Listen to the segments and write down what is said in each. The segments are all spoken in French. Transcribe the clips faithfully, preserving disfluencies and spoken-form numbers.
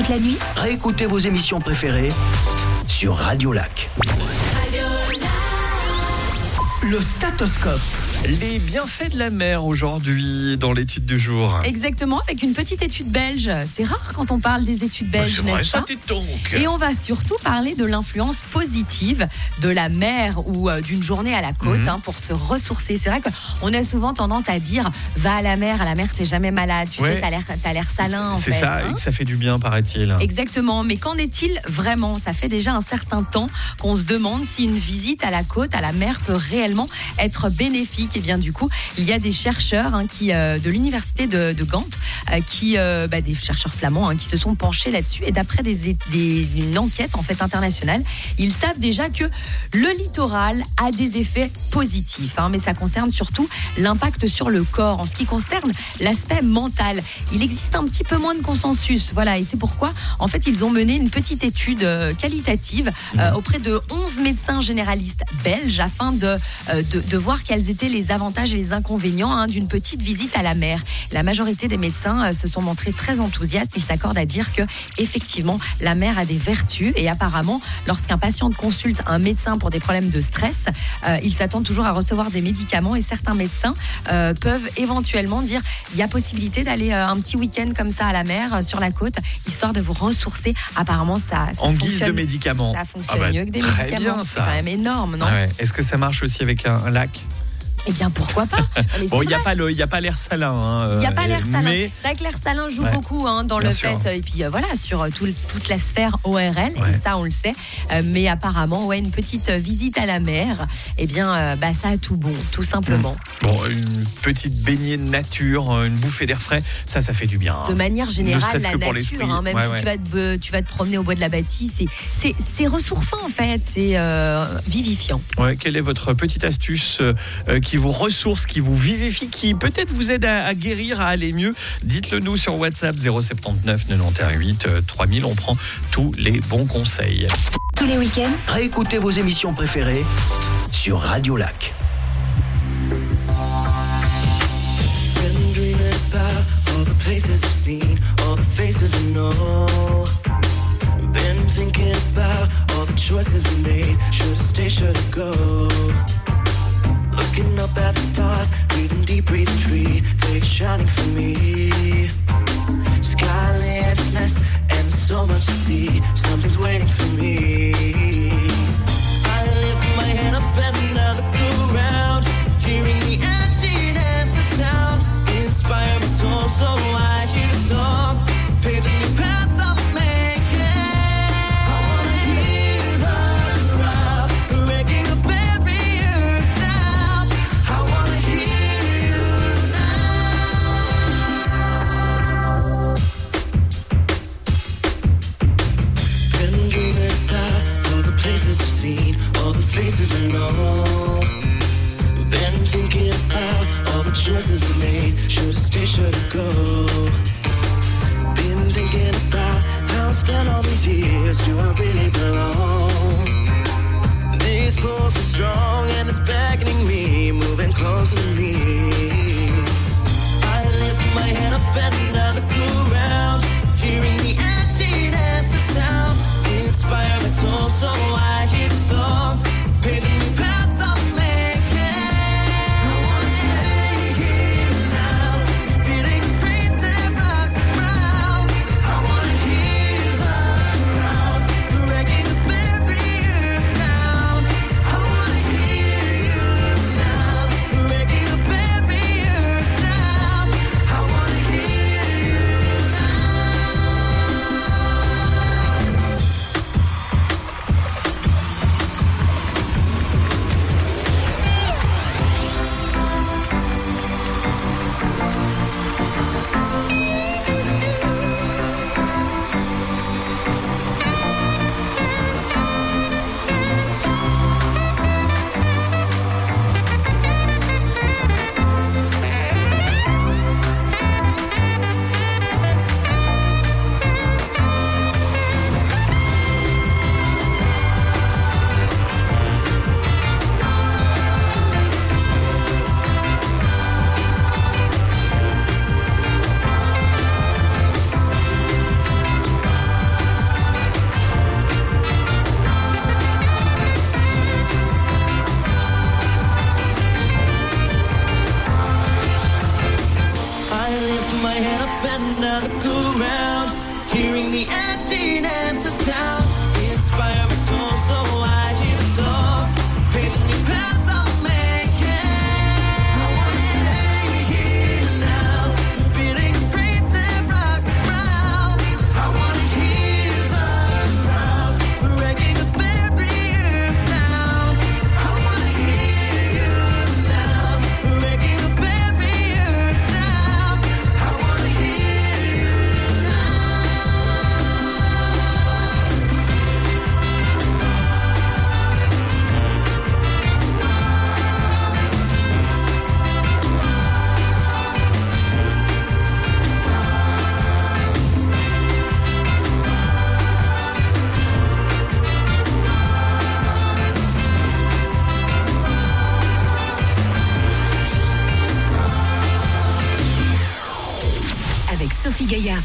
toute la nuit? Réécoutez vos émissions préférées sur Radio Lac. Radio Lac. Le statoscope. Les bienfaits de la mer aujourd'hui dans l'étude du jour. Exactement, avec une petite étude belge. C'est rare quand on parle des études belges, c'est vrai, n'est-ce ça pas? dit donc. Et on va surtout parler de l'influence positive de la mer ou euh, d'une journée à la côte Mhm. hein, pour se ressourcer. C'est vrai qu'on a souvent tendance à dire va à la mer, à la mer t'es jamais malade. Tu Ouais. sais, t'as l'air, t'as l'air salin en C'est fait. ça, hein. et que ça fait du bien, paraît-il. Exactement, mais qu'en est-il vraiment? Ça fait déjà un certain temps qu'on se demande si une visite à la côte, à la mer, peut réellement être bénéfique. Et bien du coup, il y a des chercheurs hein, qui, euh, de l'université de, de Gand, euh, qui, euh, bah, des chercheurs flamands, hein, qui se sont penchés là-dessus. Et d'après des, des, une enquête en fait internationale, ils savent déjà que le littoral a des effets positifs. Hein, mais ça concerne surtout l'impact sur le corps. En ce qui concerne l'aspect mental, il existe un petit peu moins de consensus. Voilà, et c'est pourquoi, en fait, ils ont mené une petite étude euh, qualitative euh, auprès de onze médecins généralistes belges afin de, euh, de, de voir quels étaient les avantages et les inconvénients hein, d'une petite visite à la mer. La majorité des médecins euh, se sont montrés très enthousiastes. Ils s'accordent à dire que, effectivement, la mer a des vertus et apparemment, lorsqu'un patient consulte un médecin pour des problèmes de stress, euh, il s'attend toujours à recevoir des médicaments et certains médecins euh, peuvent éventuellement dire il y a possibilité d'aller euh, un petit week-end comme ça à la mer, euh, sur la côte, histoire de vous ressourcer. Apparemment, ça, ça En guise fonctionne. de médicaments. Ça fonctionne Ah bah, mieux que des très médicaments. bien, C'est ça. quand même énorme, non? Ah ouais. Est-ce que ça marche aussi avec un, un lac? Eh bien, pourquoi pas? Mais Bon, c'est il n'y a vrai. pas le, il y a pas l'air salin. Hein, Il n'y a pas euh, l'air salin. Mais C'est vrai que l'air salin joue Ouais. beaucoup hein, dans Bien le sûr. fait. Et puis euh, voilà, sur euh, tout, toute la sphère O R L, Ouais. et ça on le sait. Euh, mais apparemment, ouais, une petite euh, visite à la mer, eh bien, euh, bah, ça a tout bon, tout simplement. bon, une petite baignée de nature, une bouffée d'air frais, ça, ça fait du bien. De manière générale, Ne serait-ce la que pour nature, l'esprit. hein, même Ouais, si ouais. tu vas, te, tu vas te promener au bois de la Bâtie, c'est, c'est, c'est ressourçant en fait, c'est euh, vivifiant. Ouais, quelle est votre petite astuce euh, qui vous ressource, qui vous vivifie, qui peut-être vous aide à, à guérir, à aller mieux? Dites-le nous sur WhatsApp zéro sept neuf quatre-vingt-onze huit trois mille. On prend tous les bons conseils. Tous les week-ends, Réécoutez vos émissions préférées sur Radio Lac. Been dreaming about all the places I've seen, all the faces I know. Been thinking about all the choices I made. Should I stay, should I go? Looking up at the stars, breathing deep, breathing free. They're shining for me. Sky limitless, and there's so much to see. Something's waiting for me. I lift my head up and now look around, hearing the emptiness of sound. Inspire my soul so I hear the song, pave the new path I'm making. I wanna hear the crowd breaking the barriers down. I wanna hear you now. Been dreaming about all the places I've seen, all the faces I know. Been thinking about all the choices I made. Should I stay, should I go? Been thinking about how I spent all these years. Do I really belong? These pulls are strong and it's beckoning me, moving closer to me. I lift my head up and I look around, hearing the emptiness of sound. Inspire my soul so I hear the song, pave the new path I'm making. I wanna stay here now, feeling screams and rock around. I wanna hear the crowd breaking the barriers down. I wanna hear you now, breaking the barriers down.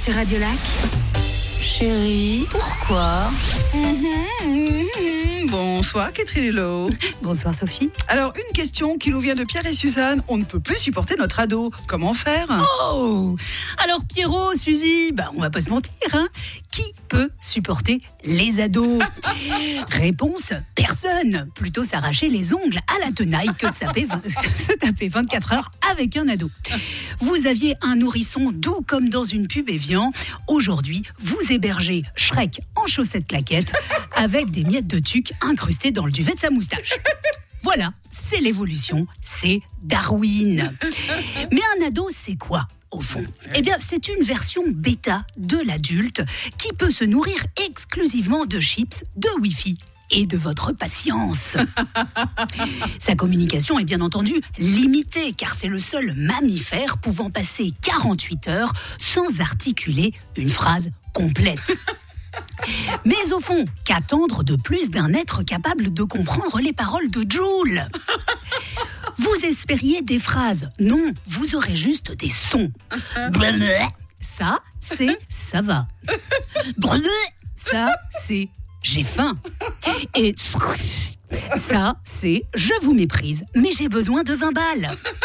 sur Radio Lac. Chérie, pourquoi? Mmh, mmh, bonsoir Catherine Hello. Bonsoir Sophie. Alors une question qui nous vient de Pierre et Suzanne. On ne peut plus supporter notre ado. Comment faire? Oh! Alors Pierrot, Suzy, bah on va pas se mentir, hein? Qui peut supporter les ados? Réponse, personne. Plutôt s'arracher les ongles à la tenaille que de taper, se taper vingt-quatre heures avec un ado. Vous aviez un nourrisson doux comme dans une pub Evian. Aujourd'hui, vous hébergez Shrek en chaussettes claquettes avec des miettes de tuque incrustées dans le duvet de sa moustache. Voilà, c'est l'évolution, c'est Darwin. Mais un ado, c'est quoi, au fond? Eh bien, c'est une version bêta de l'adulte qui peut se nourrir exclusivement de chips, de Wi-Fi et de votre patience. Sa communication est bien entendu limitée, car c'est le seul mammifère pouvant passer quarante-huit heures sans articuler une phrase complète. Mais au fond, qu'attendre de plus d'un être capable de comprendre les paroles de Joule? Vous espériez des phrases. Non, vous aurez juste des sons. Ça, c'est ça va. Ça, c'est j'ai faim. Et ça, c'est je vous méprise, mais j'ai besoin de vingt balles.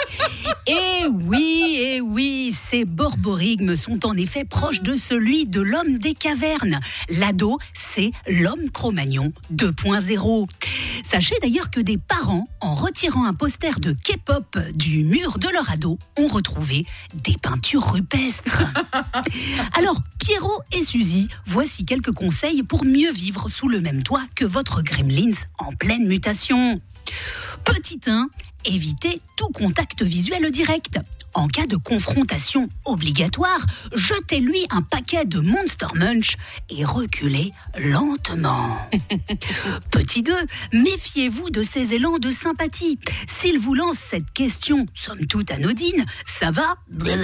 Et oui, et oui, ces borborigmes sont en effet proches de celui de l'homme des cavernes. L'ado, c'est l'homme Cro-Magnon deux point zéro. Sachez d'ailleurs que des parents, en retirant un poster de K-pop du mur de leur ado, ont retrouvé des peintures rupestres. Alors, Pierrot et Suzy, voici quelques conseils pour mieux vivre sous le même toit que votre Gremlins en pleine mutation. Petit un, évitez tout contact visuel direct. En cas de confrontation obligatoire, jetez-lui un paquet de Monster Munch et reculez lentement. Petit deux, méfiez-vous de ses élans de sympathie. S'il vous lance cette question, somme toute anodine, ça va?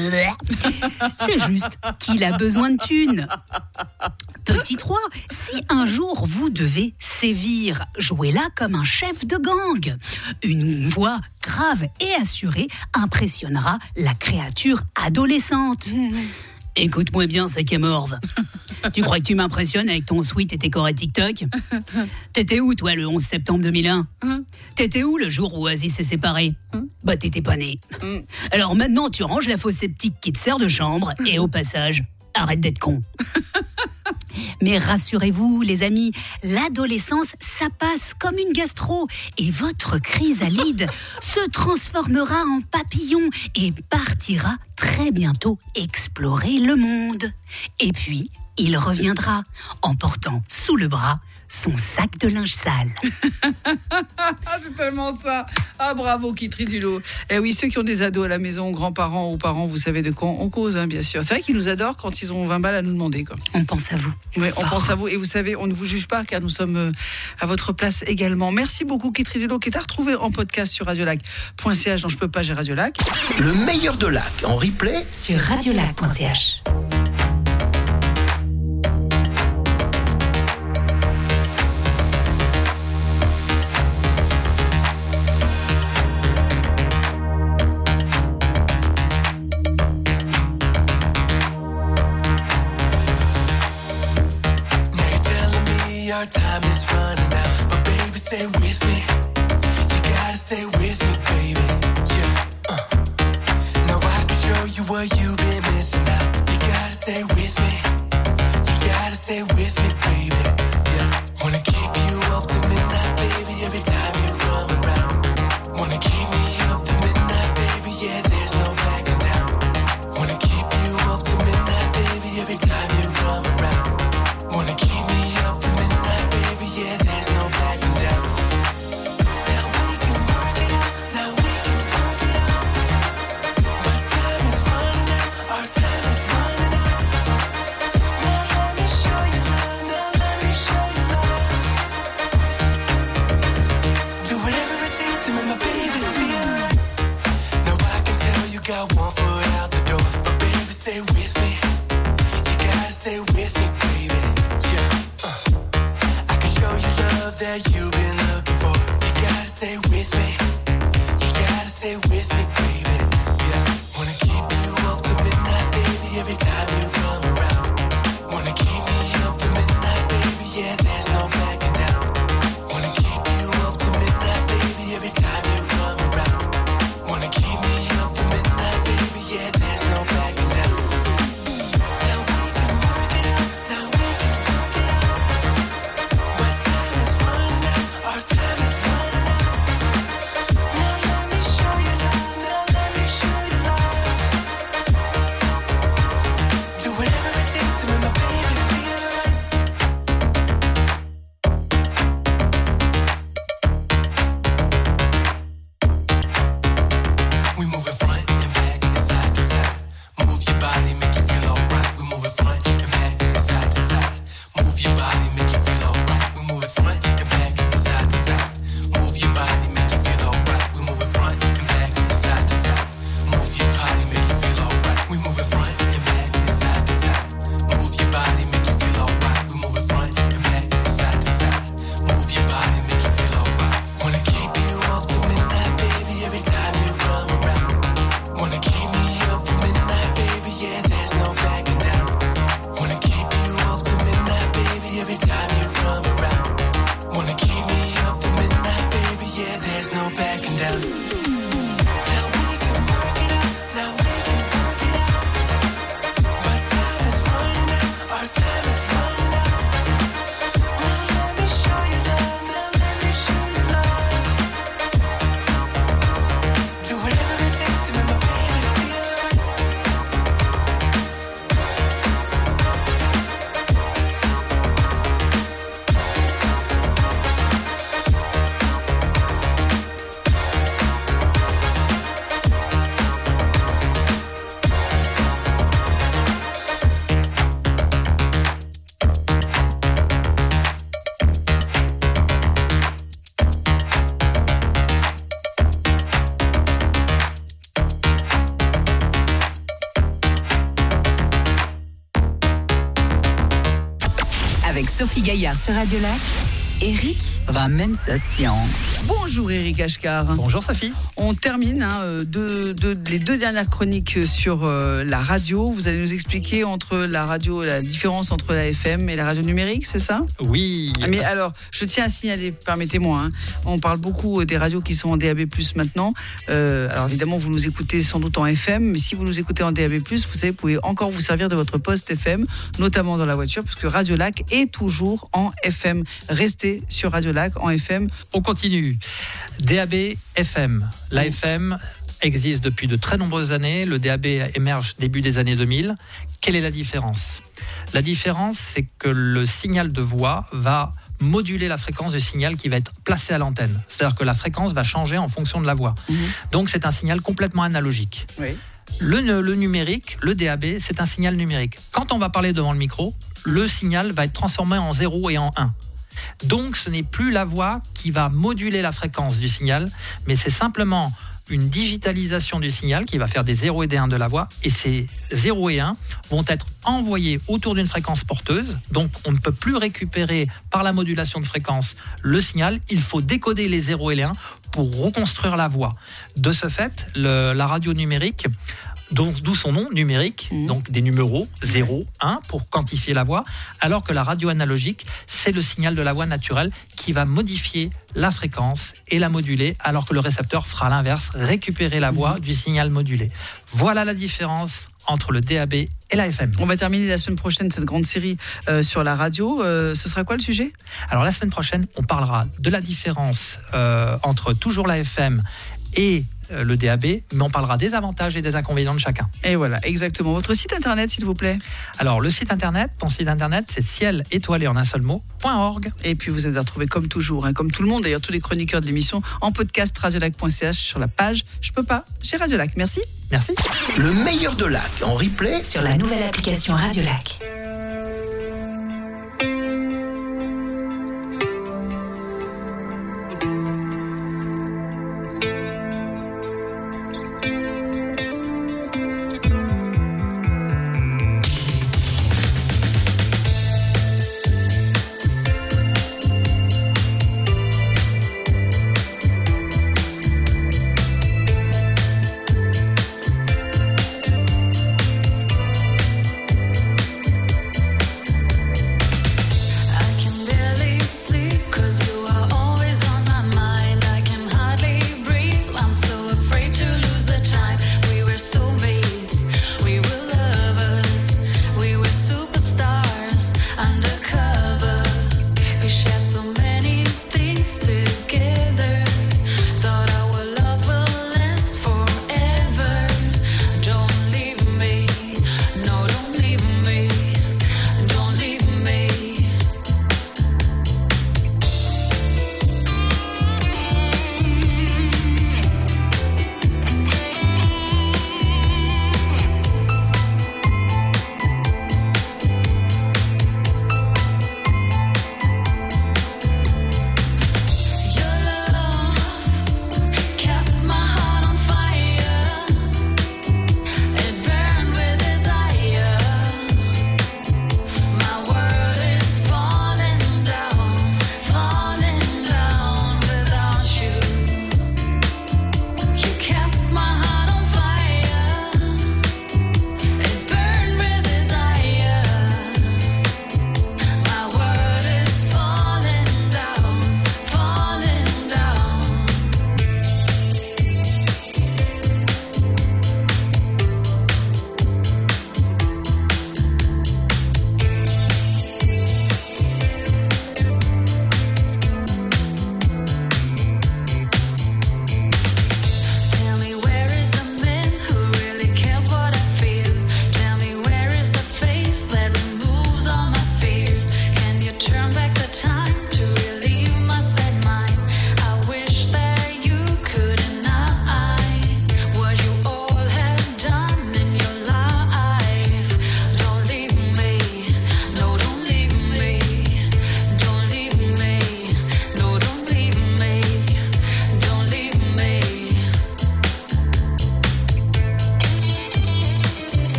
C'est juste qu'il a besoin de thunes. Petit trois, si un jour vous devez sévir, jouez-la comme un chef de gang. Une voix grave et assurée impressionnera la créature adolescente. Mmh. Écoute-moi bien, sac à morve. Tu crois que tu m'impressionnes avec ton sweat et tes chorés TikTok? T'étais où, toi, le onze septembre deux mille un? Mmh. T'étais où le jour où Oasis s'est séparé? Mmh. Bah, t'étais pas né. Mmh. Alors maintenant, tu ranges la fosse sceptique qui te sert de chambre et au passage, arrête d'être con. Mais rassurez-vous, les amis, l'adolescence, ça passe comme une gastro. Et votre chrysalide se transformera en papillon et partira très bientôt explorer le monde. Et puis, il reviendra en portant sous le bras son sac de linge sale. C'est tellement ça. Ah, bravo, Kitri Dulot. Eh oui, ceux qui ont des ados à la maison, grands-parents ou parents, vous savez de quoi on cause, hein, bien sûr. C'est vrai qu'ils nous adorent quand ils ont vingt balles à nous demander, quoi. On pense à vous. Oui, on pense à vous. Et vous savez, on ne vous juge pas, car nous sommes à votre place également. Merci beaucoup, Kitri Dulot, qui est à retrouver en podcast sur radiolac point c h. Non, je peux pas, j'ai Radiolac. Le meilleur de Lac en replay sur radiolac point c h. Our time is running out, but baby, stay with me. You gotta stay with me, baby. Yeah. Uh. Now I can show you what you've been missing out. You gotta stay with me. You gotta stay with me, baby. Yeah. Wanna keep you up to midnight, baby. Every time you come around. Wanna keep me up to midnight, baby. Yeah, there's no backing down. Wanna keep you up to midnight, baby. Every time you come around. Wanna keep me up to midnight, baby, yeah, there's no backing down. Now we can work it out, now we can work it out. But time is running out, our time is running out. Now let me show you love, now let me time you come around. Wanna keep me up to midnight, baby, yeah, there's no backing down. Now we can work it out, now we can work it out. But time is running out, our time is running out. Now let me show you love, now let me show you love. Do whatever it takes to make my baby feel right. Avec Sophie Gaillard sur Radio Lac, Eric ramène sa science. Bonjour Eric Ashkar. Bonjour Sophie. On termine hein, euh, deux- deux- les deux dernières chroniques sur euh, la radio. Vous allez nous expliquer entre la radio, la différence entre la F M et la radio numérique, c'est ça? Oui. Mais alors, je tiens à signaler, permettez-moi, hein, on parle beaucoup des radios qui sont en D A B plus, maintenant. Euh, alors évidemment, vous nous écoutez sans doute en F M, mais si vous nous écoutez en D A B plus, vous savez, vous pouvez encore vous servir de votre poste F M, notamment dans la voiture, puisque Radio Lac est toujours en F M. Restez sur Radio Lac en F M. On continue. D A B, F M. La F M existe depuis de très nombreuses années. Le D A B émerge début des années deux mille. Quelle est la différence? La différence, c'est que le signal de voix va moduler la fréquence du signal qui va être placé à l'antenne. C'est-à-dire que la fréquence va changer en fonction de la voix. Mmh. Donc c'est un signal complètement analogique. Oui. Le, le numérique, le D A B, c'est un signal numérique. Quand on va parler devant le micro, le signal va être transformé en zéro et en un. Donc ce n'est plus la voix qui va moduler la fréquence du signal, mais c'est simplement une digitalisation du signal qui va faire des zéro et des un de la voix, et ces zéro et un vont être envoyés autour d'une fréquence porteuse. Donc on ne peut plus récupérer par la modulation de fréquence le signal, il faut décoder les zéro et les un pour reconstruire la voix. De ce fait, le, la radio numérique, donc, d'où son nom, numérique, Mmh. donc des numéros zéro, un pour quantifier la voix, alors que la radio analogique, c'est le signal de la voix naturelle qui va modifier la fréquence et la moduler, alors que le récepteur fera l'inverse, récupérer la voix mmh. du signal modulé. Voilà la différence entre le D A B et la F M. On va terminer la semaine prochaine cette grande série euh, sur la radio. Euh, ce sera quoi le sujet? Alors la semaine prochaine, on parlera de la différence euh, entre toujours la F M et le D A B, mais on parlera des avantages et des inconvénients de chacun. Et voilà, exactement. Votre site internet, s'il vous plaît. Alors, le site internet, ton site internet, c'est ciel étoilé en un seul mot, .org. Et puis, vous êtes à retrouver comme toujours, hein, comme tout le monde, d'ailleurs, tous les chroniqueurs de l'émission, en podcast radiolac point c h sur la page Je peux pas, chez Radio Lac. Merci. Merci. Le meilleur de Lac en replay Sur la nouvelle application Radio Lac.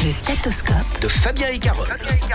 Le stéthoscope de Fabien et Carole.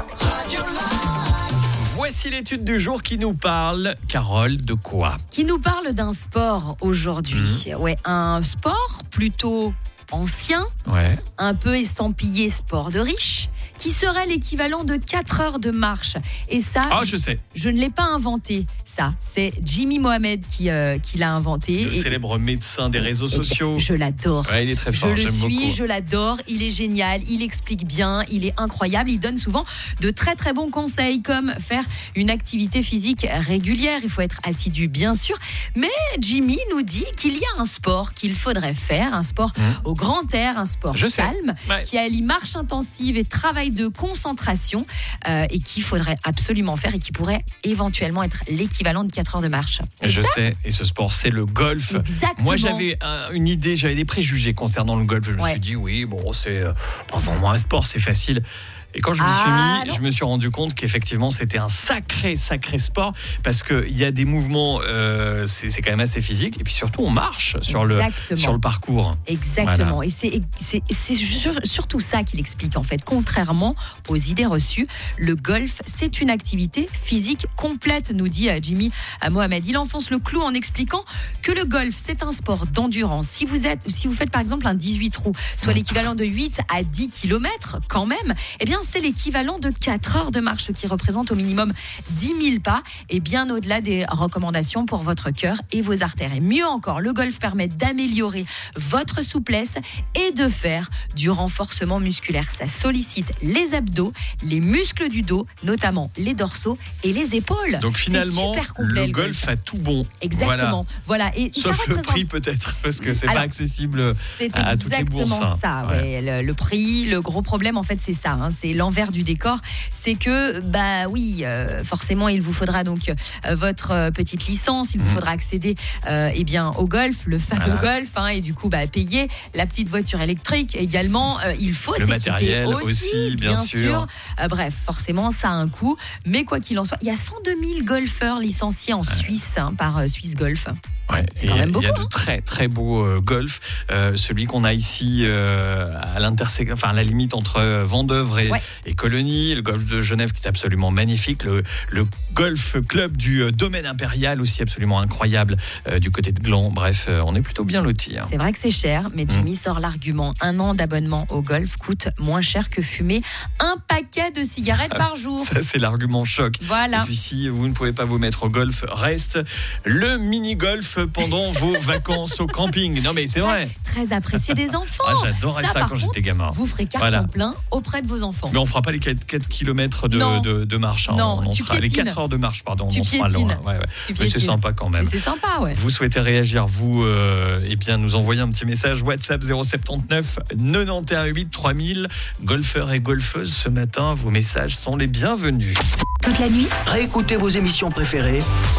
Voici l'étude du jour qui nous parle, Carole, de quoi ? Qui nous parle d'un sport aujourd'hui. Mmh. Ouais, un sport plutôt ancien, Ouais. un peu estampillé sport de riche, qui serait l'équivalent de quatre heures de marche. Et ça, Ah, je sais. je ne l'ai pas inventé, ça. C'est Jimmy Mohamed qui, euh, qui l'a inventé. Le Et- célèbre médecin des réseaux et- sociaux. Je l'adore. Ouais, il est très Je fort, le j'aime suis, beaucoup. je l'adore, il est génial, il explique bien, il est incroyable, il donne souvent de très très bons conseils comme faire une activité physique régulière, il faut être assidu bien sûr, mais Jimmy nous dit qu'il y a un sport qu'il faudrait faire, un sport Mmh. au grand air, un sport Je sais. calme, Ouais. qui allie marche intensive et travail de concentration euh, et qu'il faudrait absolument faire et qui pourrait éventuellement être l'équivalent de quatre heures de marche. Et Je ça, sais, et ce sport, c'est le golf. Exactement. Moi, j'avais un- une idée, j'avais des préjugés concernant le golf. Je me Ouais. suis dit, oui, bon, c'est euh, pas vraiment un sport, c'est facile. Et quand je me Ah, suis mis, non. je me suis rendu compte qu'effectivement, c'était un sacré, sacré sport parce qu'il y a des mouvements, euh, c'est c'est quand même assez physique. Et puis surtout, on marche sur, le, Exactement. sur le parcours. Exactement. Voilà. Et c'est, c'est, c'est sur- surtout ça qu'il explique en fait. Contrairement aux idées reçues, le golf, c'est une activité physique complète, nous dit euh, Jimmy euh, Mohamed. Il enfonce le clou en expliquant que le golf, c'est un sport d'endurance. Si vous êtes, si vous faites par exemple un dix-huit trous, soit l'équivalent de huit à dix kilomètres quand même, eh bien c'est l'équivalent de quatre heures de marche qui représente au minimum dix mille pas et bien au-delà des recommandations pour votre cœur et vos artères. Et mieux encore, le golf permet d'améliorer votre souplesse et de faire du renforcement musculaire. Ça sollicite les abdos, les muscles du dos, notamment les dorsaux et les épaules. Donc finalement, c'est super complet, le golf a tout bon. Exactement. Voilà. Et ça Sauf le représente- prix peut-être, parce que c'est Alors, pas accessible C'est à, à toutes les exactement bourses. hein. ça. Ouais. Ouais. Le, le prix, le gros problème, en fait, c'est ça. hein. C'est l'envers du décor. C'est que, bah oui, euh, forcément, il vous faudra donc euh, votre euh, petite licence. Il vous Mhm. faudra accéder, euh, eh bien, au golf, le fameux Voilà. golf, hein, et du coup, bah, payer la petite voiture électrique également. Euh, il faut Le s'équiper matériel aussi, aussi, bien sûr. Euh, bref, forcément, ça a un coût. Mais quoi qu'il en soit, il y a cent deux mille golfeurs licenciés en Suisse hein, par euh, Swiss Golf. Ouais, C'est et quand même il y a beaucoup, de hein. très très beaux euh, golf. Euh, celui qu'on a ici euh, à l'intersection, enfin à la limite entre euh, Vendeuvre et, Ouais. et Colonie, le golf de Genève qui est absolument magnifique, le, le golf club du euh, Domaine Impérial aussi absolument incroyable euh, du côté de Gland. Bref, euh, on est plutôt bien lotis. Hein. C'est vrai que c'est cher, mais Jimmy sort l'argument. Un an d'abonnement au golf coûte moins cher que fumer un paquet de cigarettes par jour. Ça c'est l'argument choc. Voilà. Et puis si vous ne pouvez pas vous mettre au golf, reste le mini-golf pendant vos vacances au camping. Non mais c'est vrai. Très apprécié des enfants. Ah, j'adorais ça, par quand contre, j'étais gamin. Vous ferez carton Voilà. plein auprès de vos enfants. Mais on fera pas les quatre kilomètres de, Non. de, de marche. hein. Non, on tu sera les piétines. quatre heures de marche, pardon. Tu on sera piétines. loin. Ouais, ouais. Tu Mais c'est piétines. sympa quand même. Mais c'est sympa, ouais. Vous souhaitez réagir, vous, euh, eh bien, nous envoyer un petit message WhatsApp zéro sept neuf quatre-vingt-onze huit trois mille. Golfeurs et golfeuses, ce matin, vos messages sont les bienvenus. toute la nuit. Réécoutez vos émissions préférées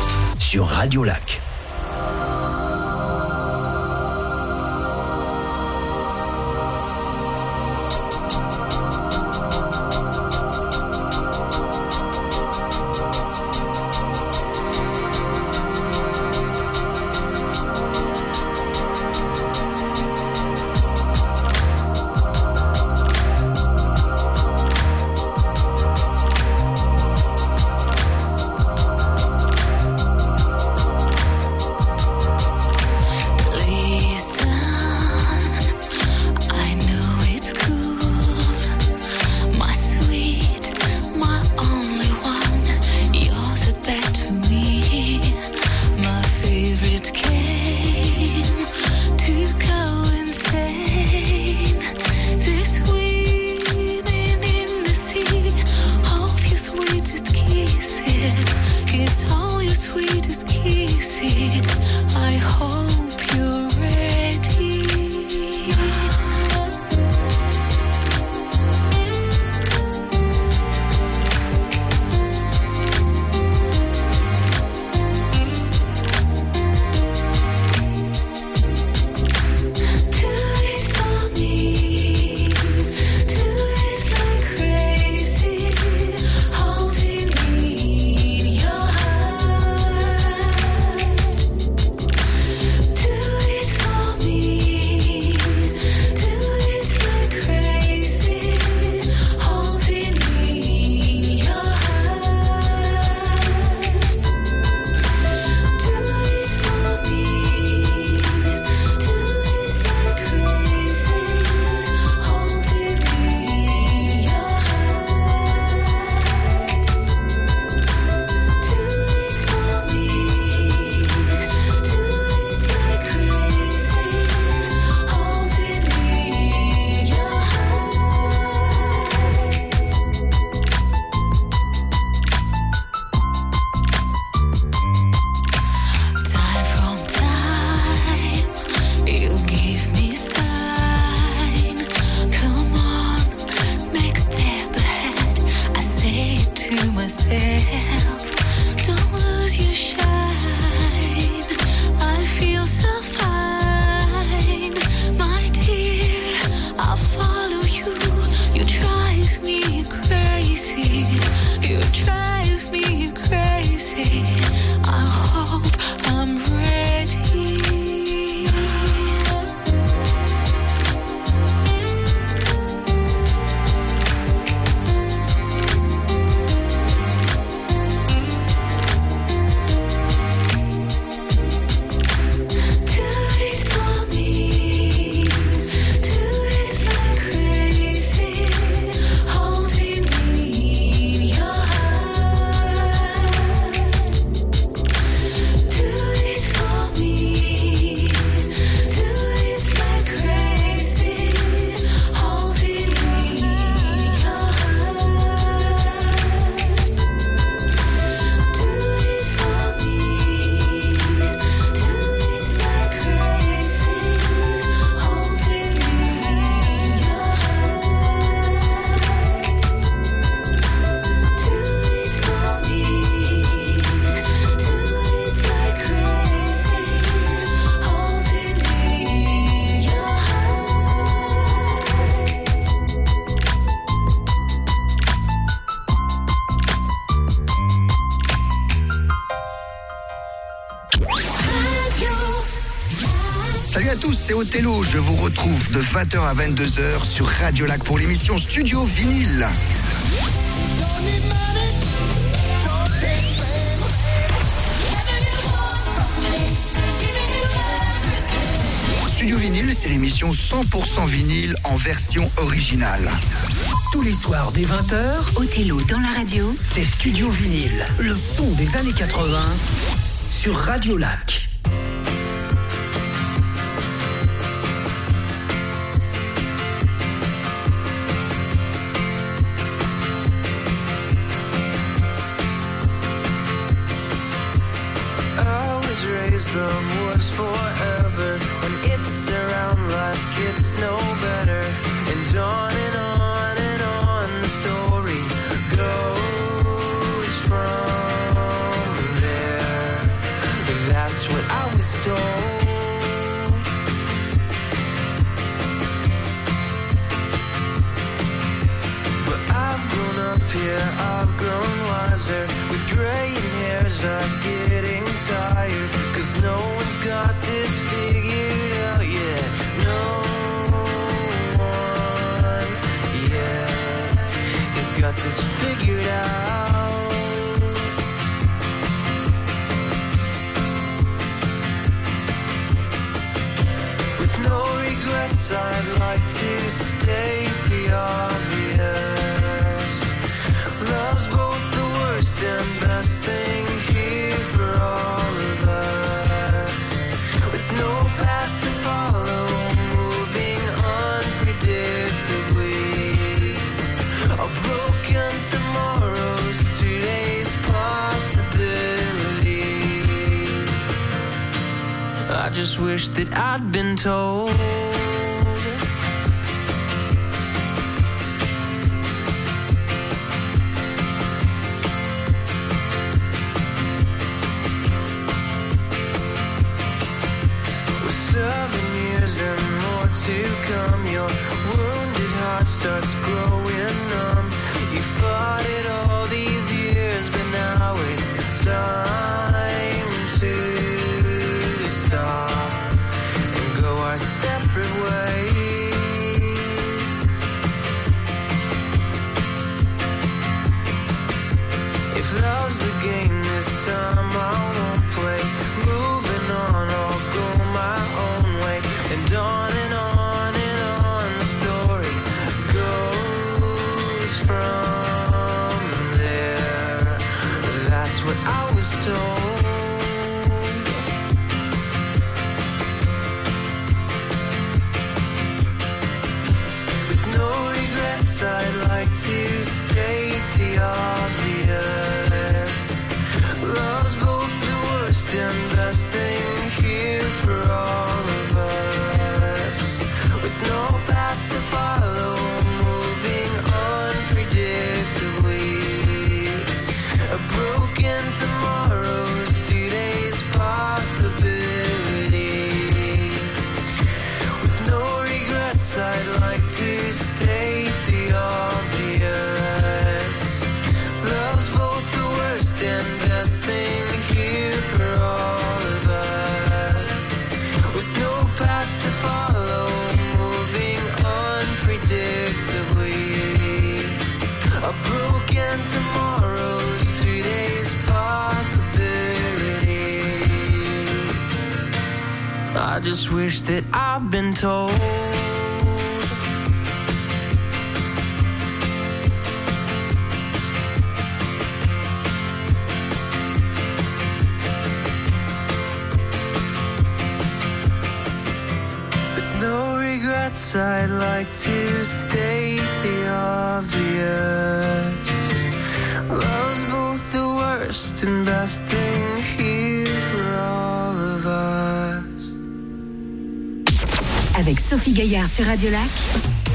sur Radio Lac. Othello. Je vous retrouve de vingt heures à vingt-deux heures sur Radio Lac pour l'émission Studio Vinyle. Studio Vinyle, c'est l'émission cent pour cent vinyle en version originale. Tous les soirs dès vingt heures, Othello dans la radio. c'est Studio Vinyle, le son des années quatre-vingts sur Radio Lac. Love was forever. When it's around like it's no better. And on and on and on the story goes from there. That's what I was told. But I've grown up here, I've grown wiser. With graying hairs, I was getting tired. Cause no one's got this figured out yet. No one yet has got this figured out. With no regrets, I'd like to state the obvious. Love's both the worst and best thing here for all of us. With no path to follow, moving unpredictably. A broken tomorrow's today's possibility. I just wish that I'd been told. And more to come. Your wounded heart starts growing numb. You fought it all these years, but now it's time to stop and go our separate ways. If love's the game this time, I won't play. Moving on, I'll go my own way. And on and on and on the story goes from there. That's what I was told. With no regrets, I'd like to state the obvious. Love's both the worst and best thing here for all of us. With no path to follow, moving unpredictably. A broken tomorrow's today's possibility. With no regrets, I'd like to state the obvious. Love's both the worst and best thing here for all of us. With no path to follow, moving unpredictably. A broken tomorrow's today's possibility. I just wish that I'd been told. I'd like to state the obvious. Love's both the worst and best thing here for all of us. Avec Sophie Gaillard sur Radio Lac,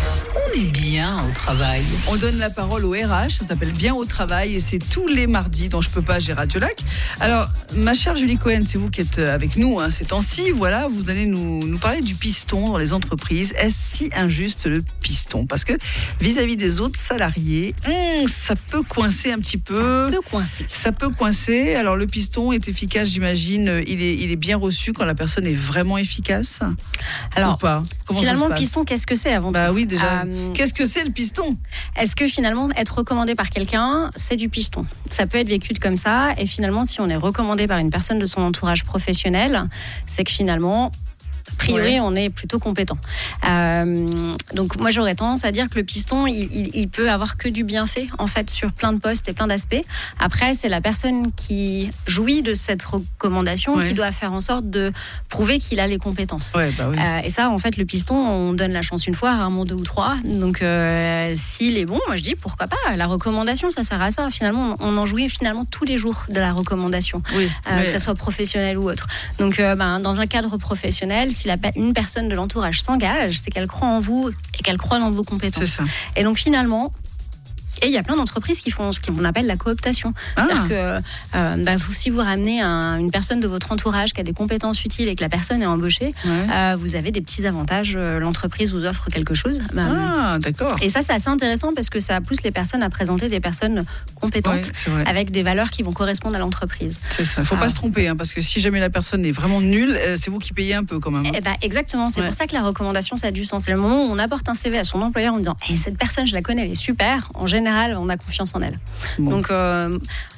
on est bien au travail? On donne la parole au R H, ça s'appelle Bien au travail et c'est tous les mardis dans Je peux pas, j'ai Radio Lac. Alors, ma chère Julie Cohen, c'est vous qui êtes avec nous hein, ces temps-ci, voilà, vous allez nous, nous parler du piston dans les entreprises. Est-ce si injuste le piston? Parce que vis-à-vis des autres salariés, hum, ça peut coincer un petit peu. Ça peut coincer. Ça peut coincer. Alors, le piston est efficace, j'imagine, il est, il est bien reçu quand la personne est vraiment efficace? Alors, ou pas? Comment finalement, ça se le passe? piston, qu'est-ce que c'est avant Bah tout oui, déjà. Euh, Qu'est-ce que c'est le piston? Est-ce que finalement, être recommandé par quelqu'un, c'est du piston? Ça peut être vécu comme ça. Et finalement, si on est recommandé par une personne de son entourage professionnel, c'est que finalement, a priori, Ouais. on est plutôt compétent. Euh, donc, moi, j'aurais tendance à dire que le piston, il, il, il peut avoir que du bienfait, en fait, sur plein de postes et plein d'aspects. Après, c'est la personne qui jouit de cette recommandation Ouais. qui doit faire en sorte de prouver qu'il a les compétences. Ouais, bah oui. Euh, et ça, en fait, le piston, on donne la chance une fois, rarement deux ou trois. Donc, euh, s'il est bon, moi, je dis pourquoi pas. La recommandation, ça sert à ça. Finalement, on en jouit finalement tous les jours de la recommandation, Oui. euh, Ouais. que ça soit professionnel ou autre. Donc, euh, ben, dans un cadre professionnel, si la, une personne de l'entourage s'engage, c'est qu'elle croit en vous et qu'elle croit dans vos C'est compétences. ça. Et donc, finalement, et il y a plein d'entreprises qui font ce qu'on appelle la cooptation. Ah. C'est-à-dire que euh, bah, vous, si vous ramenez un- une personne de votre entourage qui a des compétences utiles et que la personne est embauchée, Ouais. euh, vous avez des petits avantages. euh, L'entreprise vous offre quelque chose. Bah, Ah, d'accord. Et ça, c'est assez intéressant parce que ça pousse les personnes à présenter des personnes compétentes Ouais, c'est vrai. avec des valeurs qui vont correspondre à l'entreprise. C'est ça. Faut Ah. pas se tromper, hein, parce que si jamais la personne est vraiment nulle, euh, c'est vous qui payez un peu quand même. hein. Eh ben, exactement, c'est Ouais. pour ça que la recommandation, ça a du sens. C'est le moment où on apporte un C V à son employeur en disant Eh, cette personne, je la connais, elle est super. En général, on a confiance en elle. Bon. Donc, euh,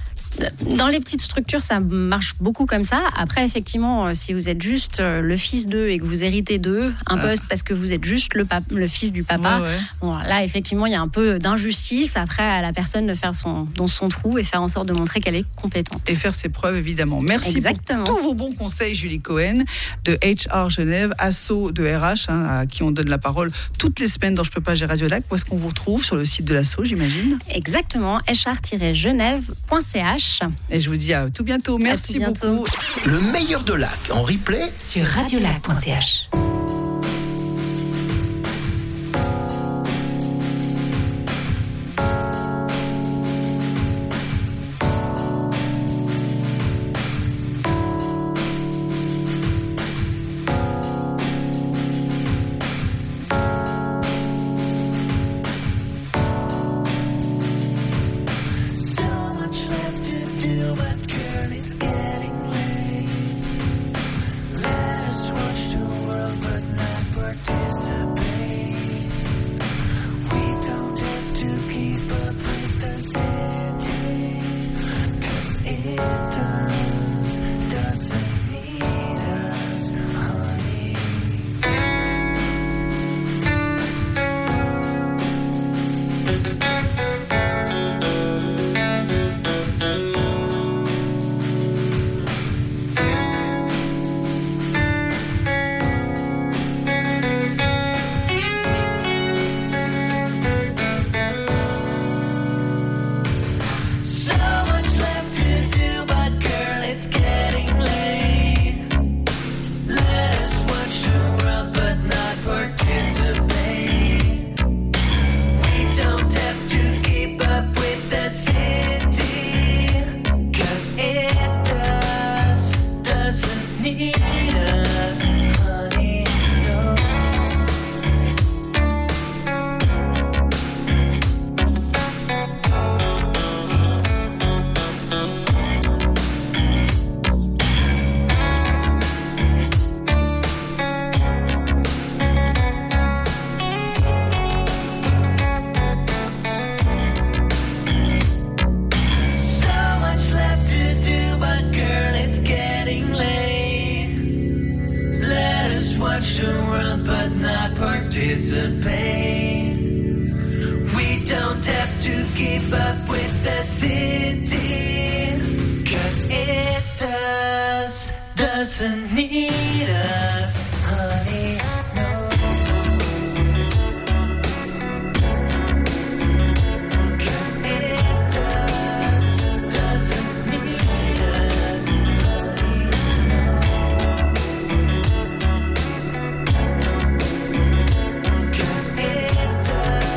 dans les petites structures, ça marche beaucoup comme ça. Après, effectivement, euh, si vous êtes juste euh, le fils d'eux et que vous héritez d'eux un Ah. poste parce que vous êtes juste le, pap- le fils du papa, Ouais, ouais. bon, là, effectivement, il y a un peu d'injustice. Après, à la personne de faire son, dans son trou et faire en sorte de montrer qu'elle est compétente. Et faire ses preuves, évidemment. Merci Exactement. pour tous vos bons conseils, Julie Cohen, de H R Genève, asso de R H, hein, à qui on donne la parole toutes les semaines dans Je peux pas, j'ai Radio Lac. Où est-ce qu'on vous retrouve? Sur le site de l'asso, j'imagine. Exactement, h r tiret genève point c h. Et je vous dis à tout bientôt. Merci tout bientôt. beaucoup. Le meilleur de Lac en replay. Sur radiolac point c h. So much left to do, but girl, it's getting late. Let us watch the world, but not participate. We don't have to keep up with the city, 'cause it does, doesn't need us, honey. So much left to do, but girl, it's getting late. Let us watch the world, but not participate. We don't have to keep up with the city, 'cause it does, doesn't need us, honey, no. So much left to do, but girl, it's getting late. Let us watch the world, but not participate. We don't have to keep up with the city, 'cause it does, doesn't need us, honey, no. 'Cause it does, doesn't need us, honey, no. 'Cause it does.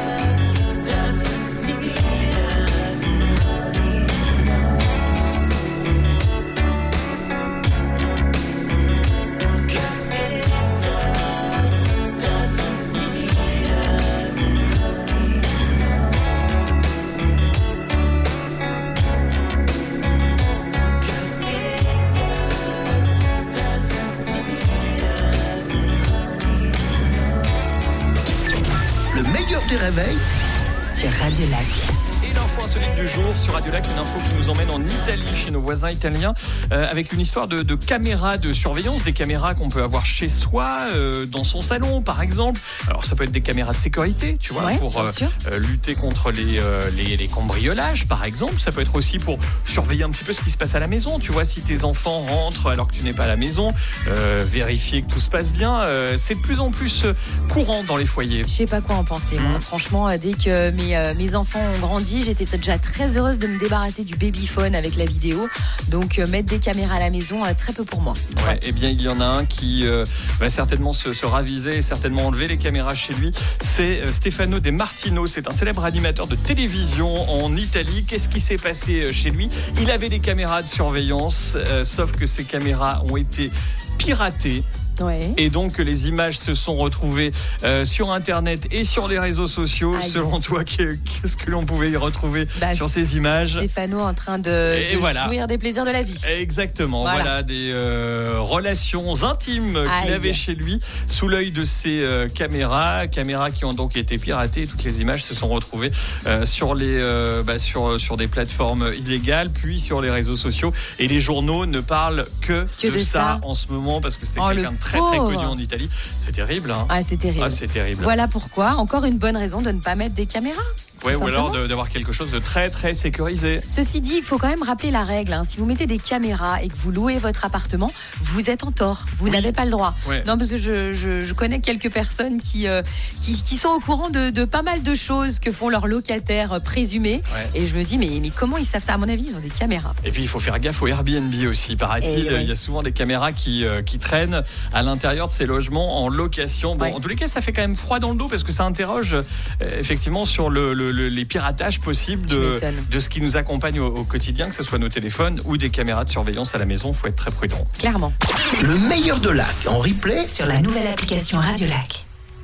Le meilleur des réveils sur Radio Lac. Et l'info insolite du jour sur Radio Lac, une info qui nous emmène en Italie, chez nos voisins italiens, euh, avec une histoire de, de caméras de surveillance, des caméras qu'on peut avoir chez soi, euh, dans son salon par exemple. Alors ça peut être des caméras de sécurité, tu vois, Ouais, pour bien euh, sûr. euh, lutter contre les, euh, les, les cambriolages par exemple. Ça peut être aussi pour surveiller un petit peu ce qui se passe à la maison, tu vois, si tes enfants rentrent alors que tu n'es pas à la maison, euh, vérifier que tout se passe bien. Euh, c'est de plus en plus euh, courant dans les foyers. Je sais pas quoi en penser. Moi, Mmh. franchement, euh, dès que mes, euh, mes enfants ont grandi, j'étais déjà très heureuse de me débarrasser du babyphone avec la vidéo. Donc, euh, mettre des caméras à la maison, euh, très peu pour moi. Ouais, Ouais. eh bien, il y en a un qui euh, va certainement se, se raviser et certainement enlever les caméras chez lui. C'est euh, Stefano De Martino. C'est un célèbre animateur de télévision en Italie. Qu'est-ce qui s'est passé euh, chez lui ? Il avait des caméras de surveillance, euh, sauf que ces caméras ont été piratées. Ouais. Et donc les images se sont retrouvées euh, sur Internet et sur les réseaux sociaux. Aïe. Selon toi, qu'est-ce que l'on pouvait y retrouver Bah, sur ces images ? Stéphano en train de, Et de voilà. jouir des plaisirs de la vie. Exactement, voilà, Voilà. des euh, relations intimes qu'il Aïe. avait chez lui sous l'œil de ses euh, caméras, caméras qui ont donc été piratées. Et toutes les images se sont retrouvées euh, sur les euh, bah, sur sur des plateformes illégales, puis sur les réseaux sociaux. Et les journaux ne parlent que, Que de ça. en ce moment parce que c'était Oh, quelqu'un le de très très pauvre. connu en Italie. C'est terrible, hein. Ah, c'est terrible. Ah, c'est terrible. Voilà pourquoi, encore une bonne raison de ne pas mettre des caméras. tout Ouais, ou alors simplement. de- d'avoir quelque chose de très très sécurisé. Ceci dit, il faut quand même rappeler la règle. hein. Si vous mettez des caméras et que vous louez votre appartement, vous êtes en tort. Vous Oui. n'avez pas le droit. Ouais. Non, parce que je, je, je connais quelques personnes qui, euh, qui, qui sont au courant de, de pas mal de choses que font leurs locataires euh, présumés. Ouais. Et je me dis, mais, mais comment ils savent ça ? À mon avis, ils ont des caméras. Et puis il faut faire gaffe au Airbnb aussi, paraît-il. Eh ouais. Il y a souvent des caméras qui, euh, qui traînent à l'intérieur de ces logements en location. Bon, Ouais. en tous les cas, ça fait quand même froid dans le dos parce que ça interroge euh, effectivement sur le, le- le- les piratages possibles Tu de, m'étonnes. de ce qui nous accompagne au, au quotidien, que ce soit nos téléphones ou des caméras de surveillance à la maison. Il faut être très prudent. Clairement. Le meilleur de Lac en replay. Sur la nouvelle application Radio Lac.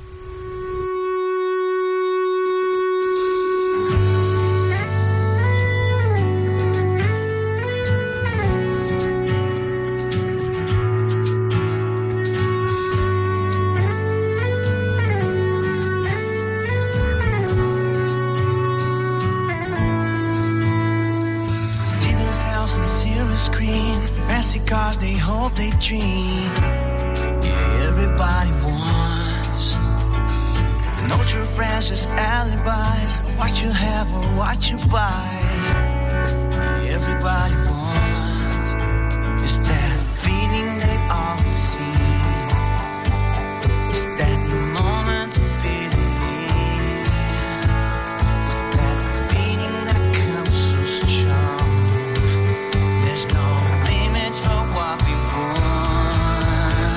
See those houses, silver screen, fancy cars, they hope they dream. Yeah, everybody wants. No true friends, just alibis. What you have or what you buy. Yeah, everybody wants. It's that feeling they always see. It's that moment to feel it in. It's that feeling that comes so strong. There's no limits for what we want.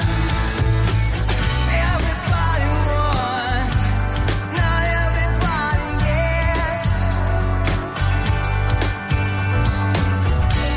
Everybody wants, not everybody gets.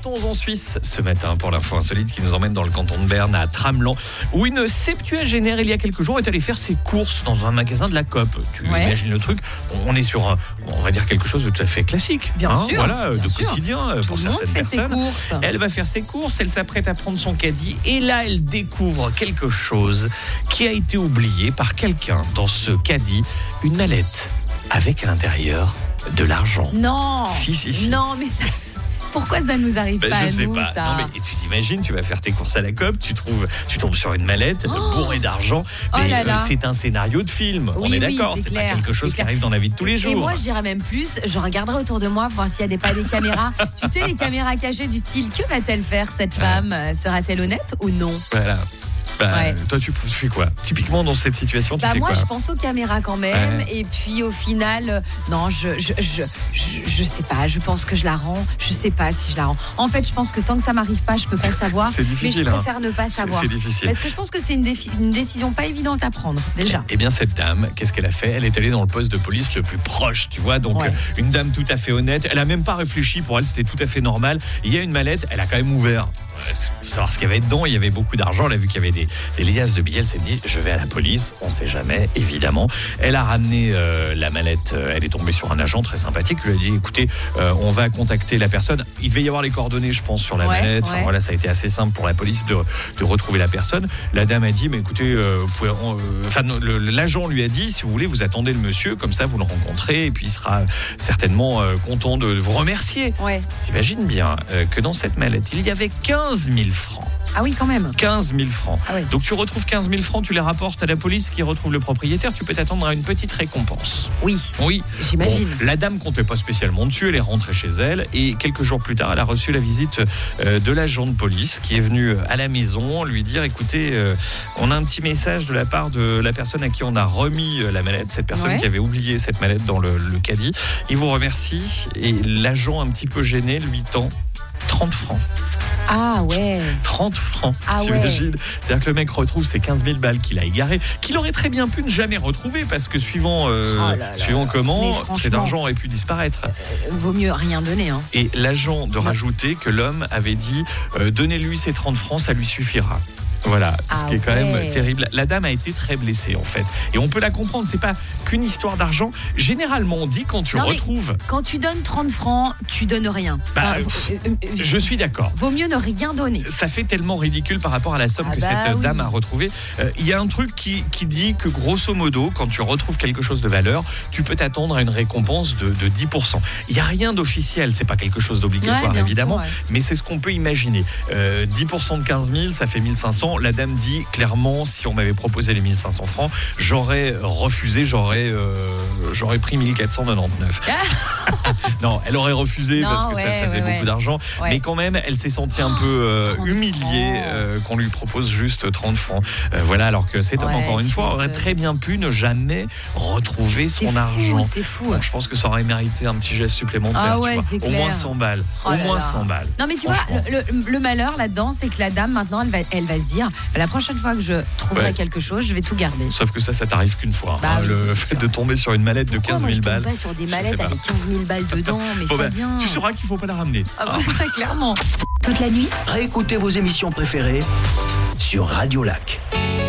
Partons en Suisse ce matin pour l'info insolite qui nous emmène dans le canton de Berne à Tramelan où une septuagénaire il y a quelques jours est allée faire ses courses dans un magasin de la Coop. Tu Ouais. imagines le truc, on est sur un, on va dire quelque chose de tout à fait classique. Bien hein, sûr, voilà, bien de sûr. quotidien euh, Tout pour le monde certaines fait ses personnes. courses. Elle va faire ses courses, elle s'apprête à prendre son caddie et là elle découvre quelque chose qui a été oublié par quelqu'un dans ce caddie, une mallette avec à l'intérieur de l'argent. Non. Si, si, si. Non, mais ça. Pourquoi ça nous arrive Ben, pas je à sais nous, pas. ça Non, mais tu t'imagines, tu vas faire tes courses à la Coop, tu trouves, tu tombes sur une mallette Oh. bourrée d'argent. Oh Mais là euh, là. c'est un scénario de film. Oui, on est oui, d'accord. c'est C'est pas clair, quelque chose c'est qui clair. arrive dans la vie de tous les jours. Et moi, je dirais même plus, je regarderai autour de moi voir s'il n'y a pas des caméras. Tu sais, les caméras cachées du style, que va-t-elle faire cette femme Euh, Sera-t-elle honnête ou non? Voilà. Bah, Ouais. Toi, tu, tu fais quoi? Typiquement, dans cette situation, tu Bah fais moi, quoi? je pense aux caméras quand même. Ouais. Et puis au final, euh, non, je je, je je je sais pas. Je pense que je la rends. Je sais pas si je la rends. En fait, je pense que tant que ça m'arrive pas, je peux pas savoir. C'est difficile, Mais je hein. préfère ne pas C'est- savoir. c'est difficile. Parce que je pense que c'est une, défi- une décision pas évidente à prendre déjà. Eh bien, cette dame, qu'est-ce qu'elle a fait? Elle est allée dans le poste de police le plus proche, tu vois. Donc, Ouais. euh, une dame tout à fait honnête. Elle a même pas réfléchi. Pour elle, c'était tout à fait normal. Il y a une mallette. Elle a quand même ouvert. Euh, Pour savoir ce qu'il y avait dedans. Il y avait beaucoup d'argent. Elle a vu qu'il y avait des, des liasses de billets. Elle s'est dit, je vais à la police. On sait jamais, évidemment. Elle a ramené euh, la mallette. Euh, Elle est tombée sur un agent très sympathique. Il lui a dit, écoutez, euh, on va contacter la personne. Il devait y avoir les coordonnées, je pense, sur la Ouais, mallette. Enfin, ouais. voilà, ça a été assez simple pour la police de, de retrouver la personne. La dame a dit, mais écoutez, euh, vous pouvez, euh, enfin, non, le- l'agent lui a dit, si vous voulez, vous attendez le monsieur, comme ça vous le rencontrez, et puis il sera certainement euh, content de vous remercier. Ouais. J'imagine bien euh, que dans cette mallette, il y avait quinze mille francs. Ah oui, quand même. quinze mille francs. Ah oui. Donc tu retrouves quinze mille francs, tu les rapportes à la police qui retrouve le propriétaire, tu peux t'attendre à une petite récompense. Oui. Oui. J'imagine. Bon, la dame comptait pas spécialement dessus, elle est rentrée chez elle et quelques jours plus tard, elle a reçu la visite euh, de l'agent de police qui est venu à la maison lui dire, écoutez, euh, on a un petit message de la part de la personne à qui on a remis euh, la mallette, cette personne Ouais. qui avait oublié cette mallette dans le, le caddie. Il vous remercie et l'agent un petit peu gêné lui tend trente francs. Ah ouais. trente francs, Ah ouais. t'imagines? C'est-à-dire que le mec retrouve ses quinze mille balles qu'il a égarées, qu'il aurait très bien pu ne jamais retrouver parce que suivant, euh, Oh là là. suivant Mais comment, franchement. cet argent aurait pu disparaître. Euh, Vaut mieux rien donner. Hein. Et l'agent de rajouter que l'homme avait dit euh, donnez-lui ces trente francs, ça lui suffira. Voilà, ce Ah qui est quand ouais. même terrible. La dame a été très blessée en fait. Et on peut la comprendre, c'est pas qu'une histoire d'argent. Généralement, on dit quand tu Non, mais retrouves. Quand tu donnes trente francs, tu donnes rien. Bah, Enfin, pff, euh, euh, Je suis d'accord. Vaut mieux ne rien donner. Ça fait tellement ridicule par rapport à la somme Ah que bah cette oui. dame a retrouvée. Euh, Il y a un truc qui, qui dit que grosso modo, quand tu retrouves quelque chose de valeur, tu peux t'attendre à une récompense de, de dix pour cent. Il n'y a rien d'officiel, c'est pas quelque chose d'obligatoire Ouais, bien évidemment, sûr, ouais. mais c'est ce qu'on peut imaginer. Euh, dix pour cent de quinze mille, ça fait mille cinq cents. La dame dit clairement, si on m'avait proposé les mille cinq cents francs, j'aurais refusé, j'aurais euh, j'aurais pris mille quatre cent quatre-vingt-dix-neuf. Non, elle aurait refusé Non, parce que ça, ouais, ça faisait ouais, beaucoup ouais. d'argent. Ouais. Mais quand même, elle s'est sentie un peu euh, trente humiliée francs. euh, qu'on lui propose juste trente francs. Euh, voilà, alors que cet homme, Ouais, encore une tu fois, aurait m'étonnes. très bien pu ne jamais retrouver C'est son fou, argent. c'est fou. Donc, je pense que ça aurait mérité un petit geste supplémentaire. Ah tu ouais, vois. c'est Au clair. moins cent balles. Oh Au là moins là. cent balles. Non mais tu vois, Franchement. le, le- le malheur là-dedans, c'est que la dame maintenant, elle va, elle va se dire, la prochaine fois que je trouverai Ouais. quelque chose, je vais tout garder. Sauf que ça, ça t'arrive qu'une fois. Bah hein. oui, le c'est fait de tomber sur une mallette de Pourquoi quinze moi, je mille tombe balles. pas sur des Je mallettes sais pas. avec quinze mille balles dedans, mais Bon, bah, Fabien. tu sauras qu'il faut pas la ramener. Ah bah, clairement. Toute la nuit, réécoutez vos émissions préférées sur Radio Lac.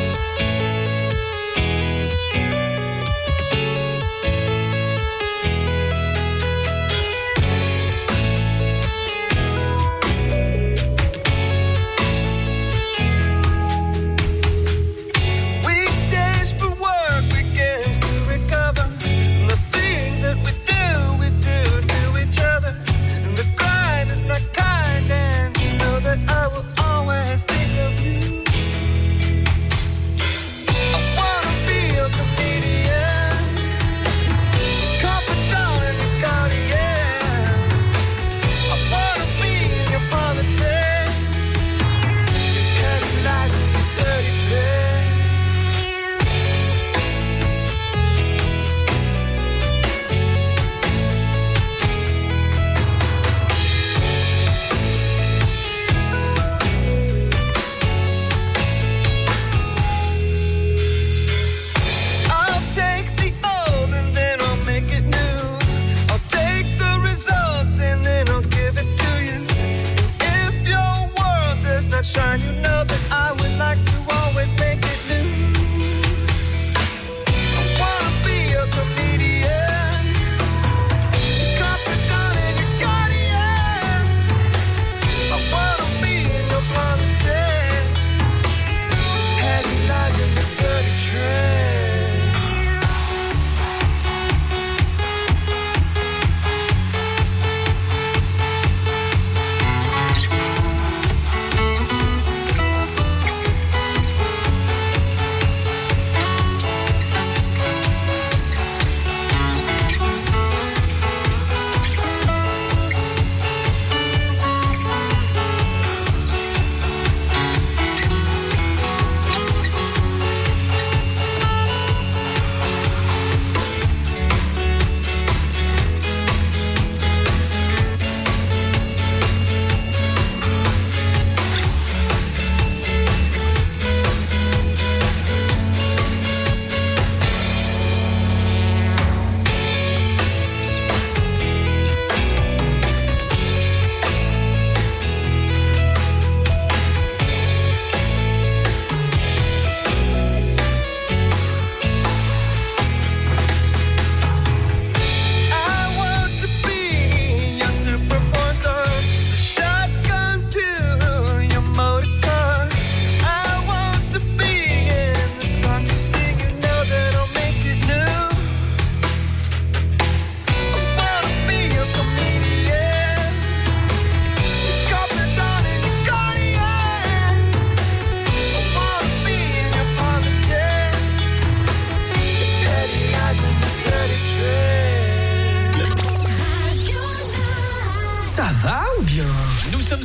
Weekdays for work, weekends to recover. The things that we do, we do to each other. And the grind is not kind, and you know that I will always think of you.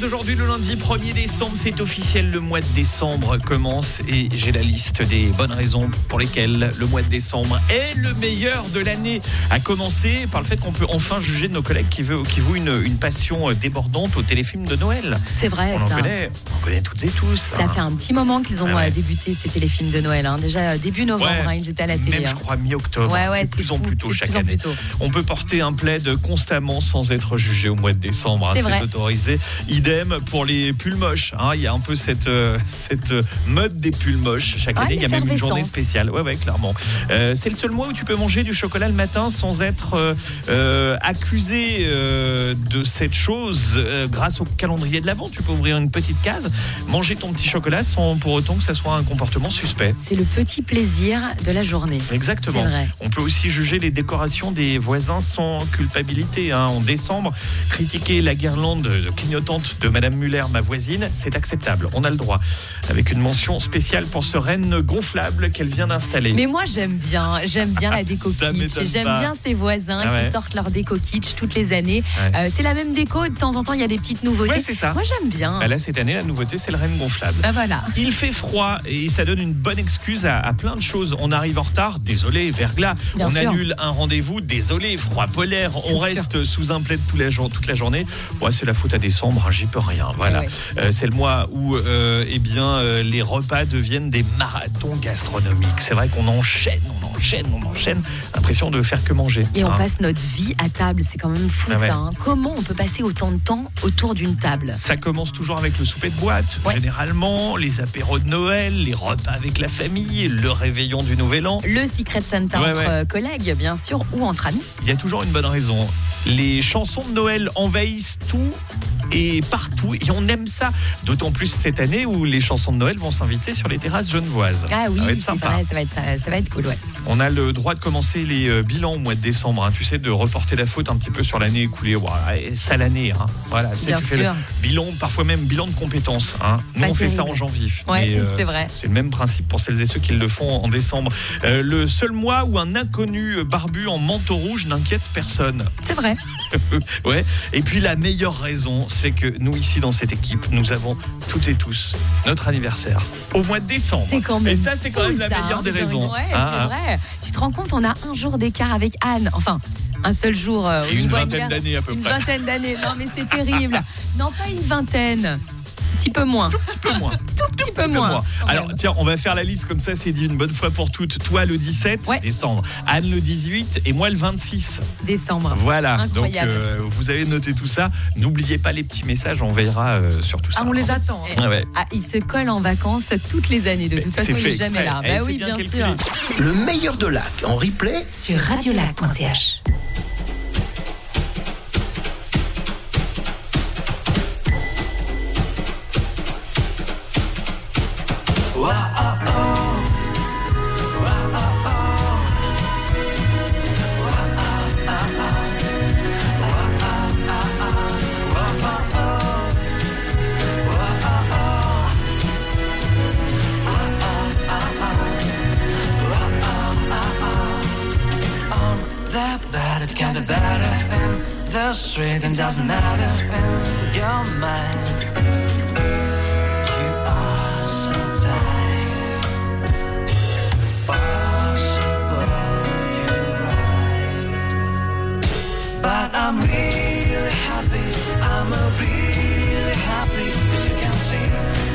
aujourd'hui, le lundi premier décembre, c'est officiel, le mois de décembre commence et j'ai la liste des bonnes raisons pour lesquelles le mois de décembre est le meilleur de l'année. À commencer par le fait qu'on peut enfin juger de nos collègues qui, veut, qui vouent une, une passion débordante au téléfilm de Noël. C'est vrai, on ça. En connaît, on connaît toutes et tous. Ça hein. fait un petit moment qu'ils ont Ah ouais. débuté ces téléfilms de Noël. Hein. Déjà début novembre, Ouais. hein, ils étaient à la télé. Même, hein. je crois, mi-octobre. Ouais, ouais, c'est c'est plus en fou, plus tôt c'est chaque plus en année. plus tôt. On peut porter un plaid constamment sans être jugé au mois de décembre. C'est hein, vrai. c'est autorisé. Idem pour les pulls moches. hein. Il y a un peu cette, euh, cette mode des pulls moches. Chaque Ah, année, il y a même une journée l'effervescence. spéciale. Ouais, ouais, clairement. Euh, c'est le seul mois où tu peux manger du chocolat le matin sans être euh, euh, accusé euh, de cette chose. Euh, grâce au calendrier de l'Avent, tu peux ouvrir une petite case, manger ton petit chocolat sans pour autant que ça soit un comportement suspect. C'est le petit plaisir de la journée. Exactement. C'est vrai. On peut aussi juger les décorations des voisins sans culpabilité. hein. En décembre, critiquer la guirlande clignotante de Madame Muller, ma voisine, c'est acceptable. On a le droit. Avec une mention spéciale pour ce renne gonflable qu'elle vient d'installer. Mais moi j'aime bien, j'aime bien la déco Ça kitsch. m'étonne J'aime pas. bien ces voisins Ah ouais. qui sortent leur déco kitsch toutes les années. Ouais. Euh, c'est la même déco, de temps en temps il y a des petites nouveautés. Ouais, c'est ça. Moi j'aime bien. Bah là, cette année, la nouveauté, c'est le renne gonflable. Bah voilà. Il fait froid et ça donne une bonne excuse à, à plein de choses. On arrive en retard, désolé, verglas. Bien on sûr. annule un rendez-vous, désolé, froid polaire. Bien on sûr. reste sous un plaid toute la, jour- toute la journée. Ouais, c'est la faute à décembre, hein, j'y peux rien. Voilà. Ouais, Euh, c'est le mois où euh, eh bien, euh, les repas deviennent des marathons gastronomiques. C'est vrai qu'on enchaîne, on enchaîne, on enchaîne. L'impression de faire que manger. Et on hein. passe notre vie à table, c'est quand même fou Ah ouais. ça. hein. Comment on peut passer autant de temps autour d'une table? Ça commence toujours avec le souper de boîte, Ouais. généralement, les apéros de Noël, les repas avec la famille, le réveillon du Nouvel An. Le Secret Santa Ouais, entre ouais. euh, collègues, bien sûr, ou entre amis. Il y a toujours une bonne raison. Les chansons de Noël envahissent tout et partout, et on aime ça. D'autant plus cette année où les chansons de Noël vont s'inviter sur les terrasses genevoises. Ah oui, ça va être c'est sympa. vrai, ça va être, ça, ça va être cool, ouais. On a le droit de commencer les euh, bilans au mois de décembre, hein, tu sais, de reporter la faute un petit peu sur l'année écoulée. Voilà, et sale année, hein. Voilà, tu sais, Bien tu fais le sûr. bilan, parfois même bilan de compétences. Hein. Nous, Pas on fait ça terrible. en janvier. Ouais, Mais, c'est vrai. C'est le même principe pour celles et ceux qui le font en décembre. Euh, le seul mois où un inconnu barbu en manteau rouge n'inquiète personne. C'est vrai. Ouais. Et puis la meilleure raison, c'est que nous ici dans cette équipe, nous avons toutes et tous notre anniversaire au mois de décembre. C'est quand même Et ça, c'est quand fou, même la ça, meilleure hein, des raisons. Ouais, Hein, c'est vrai. Tu te rends compte, on a un jour d'écart avec Anne. Enfin, un seul jour euh, au Et une niveau vingtaine anniversaire. d'années à peu Une près. vingtaine d'années. Non, mais c'est terrible. Non, pas une vingtaine. Un petit peu moins. Un petit peu moins. Tout petit peu Un peu moins. moins. Alors tiens, on va faire la liste comme ça, c'est dit une bonne fois pour toutes. Toi le dix-sept Ouais. décembre, Anne le dix-huit et moi le vingt-six. Décembre. Voilà, Incroyable. donc euh, vous avez noté tout ça. N'oubliez pas les petits messages, on veillera euh, sur tout ça. Ah, on les hein. attend. hein. Ah ouais. Ah, il se colle en vacances toutes les années. De Mais toute c'est façon, il fait est jamais exprès. là. Eh, Bah c'est oui, bien bien calculé. sûr. Le meilleur de lac en replay. Sur radiolac point c h. That bad, it can be better. And the straight and doesn't matter. And you're mine. You are so tight. Possible, you're right. But I'm really happy. I'm a really happy till you can see.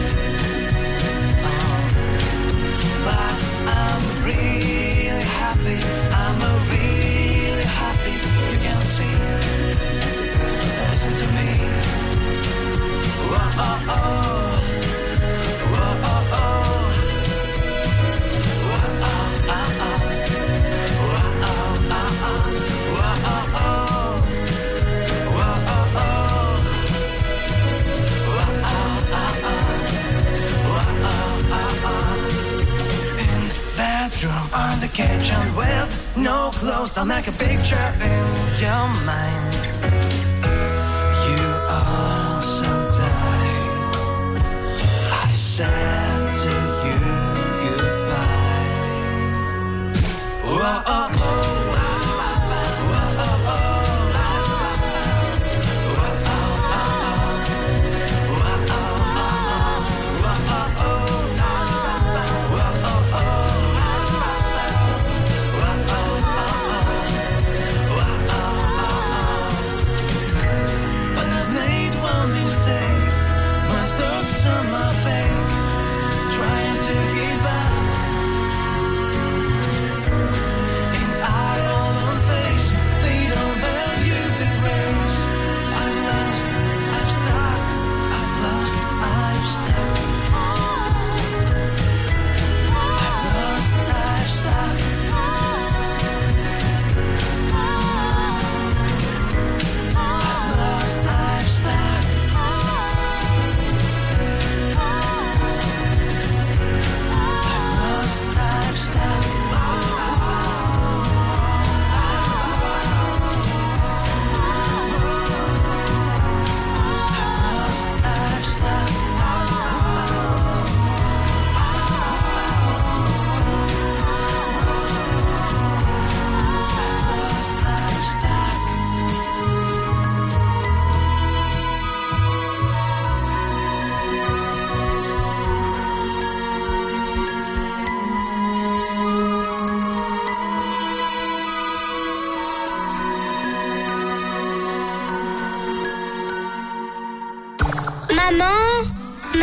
Oh. But I'm really happy. I'm a really happy. You can see. Listen to me. Whoa, oh, oh. Whoa, oh, oh. Whoa, oh, oh, oh. Whoa, oh, oh, oh. Whoa, oh, oh. Whoa, oh, oh. Whoa, oh, oh, oh. Whoa, oh, oh, oh. In bedroom on the kitchen with no clothes, I'll make a picture in your mind. You are so tight. I said to you goodbye. Whoa, oh, oh. Whoa, oh, oh. Whoa, oh, oh.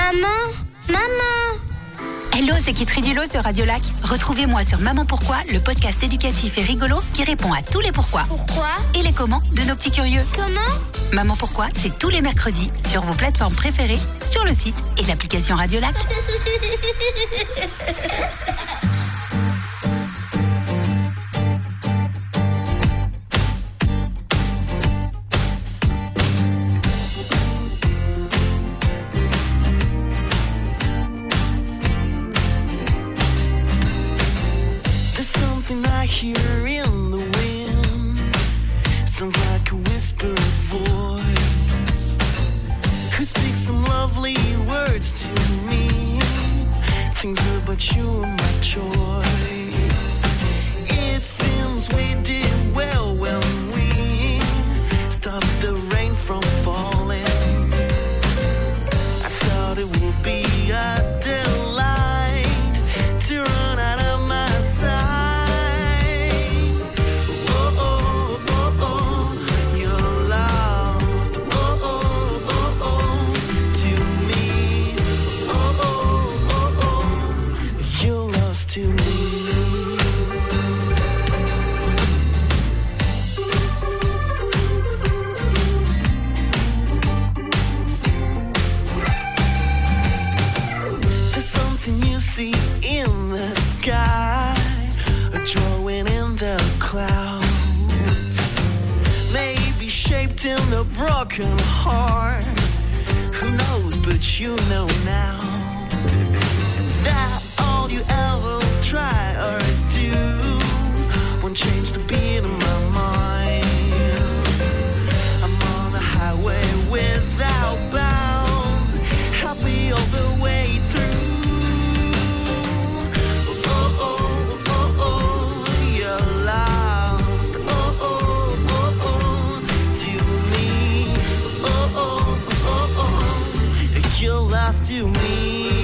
Maman, maman. Hello, c'est Kitri Dulot sur Radio Lac. Retrouvez-moi sur Maman Pourquoi, le podcast éducatif et rigolo qui répond à tous les pourquoi. Pourquoi? Et les comment de nos petits curieux. Comment? Maman Pourquoi, c'est tous les mercredis sur vos plateformes préférées, sur le site et l'application Radio Lac. I hear in the wind sounds like a whispered voice who speaks some lovely words to me, things about you and my choice. It seems we did well when we stopped the rain from falling. I thought it would be a delight to run out of my sight. See in the sky, a drawing in the clouds, maybe shaped in a broken heart. Who knows, but you know now that all you ever try or do won't change the beat of my mind. I'm on the highway without bounds, happy all the way through. You're lost to me.